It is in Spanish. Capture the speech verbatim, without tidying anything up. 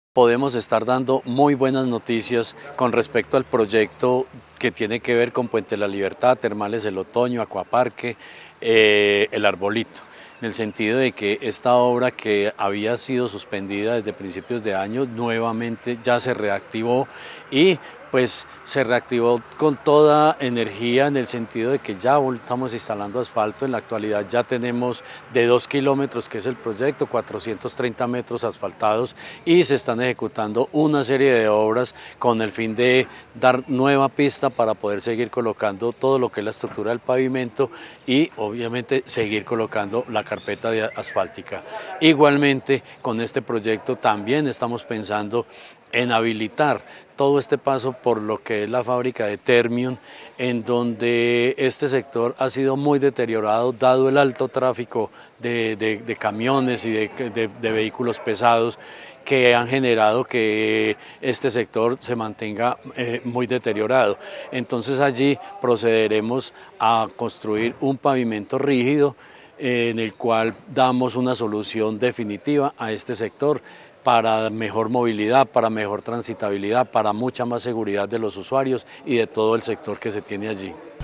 Podemos estar dando muy buenas noticias con respecto al proyecto que tiene que ver con Puente de la Libertad, Termales El Otoño, Acuaparque, eh, El Arbolito, en el sentido de que esta obra que había sido suspendida desde principios de año nuevamente ya se reactivó y pues se reactivó con toda energía en el sentido de que ya estamos instalando asfalto. En la actualidad ya tenemos de dos kilómetros, que es el proyecto, cuatrocientos treinta metros asfaltados, y se están ejecutando una serie de obras con el fin de dar nueva pista para poder seguir colocando todo lo que es la estructura del pavimento y obviamente seguir colocando la carpeta de asfáltica. Igualmente con este proyecto también estamos pensando en habilitar todo este paso por lo que es la fábrica de Termium, en donde este sector ha sido muy deteriorado dado el alto tráfico de, de, de camiones y de, de, de vehículos pesados que han generado que este sector se mantenga eh, muy deteriorado. Entonces allí procederemos a construir un pavimento rígido eh, en el cual damos una solución definitiva a este sector para mejor movilidad, para mejor transitabilidad, para mucha más seguridad de los usuarios y de todo el sector que se tiene allí.